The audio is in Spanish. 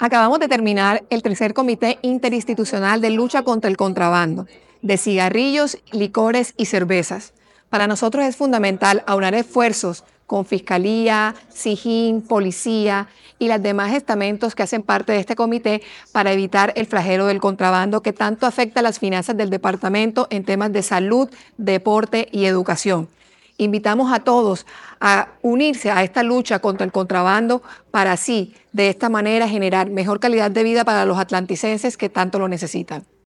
Acabamos de terminar el tercer Comité Interinstitucional de Lucha contra el Contrabando de cigarrillos, licores y cervezas. Para nosotros es fundamental aunar esfuerzos con Fiscalía, SIJIN, Policía y los demás estamentos que hacen parte de este comité para evitar el flagelo del contrabando que tanto afecta a las finanzas del departamento en temas de salud, deporte y educación. Invitamos a todos a unirse a esta lucha contra el contrabando para así, de esta manera, generar mejor calidad de vida para los atlanticenses que tanto lo necesitan.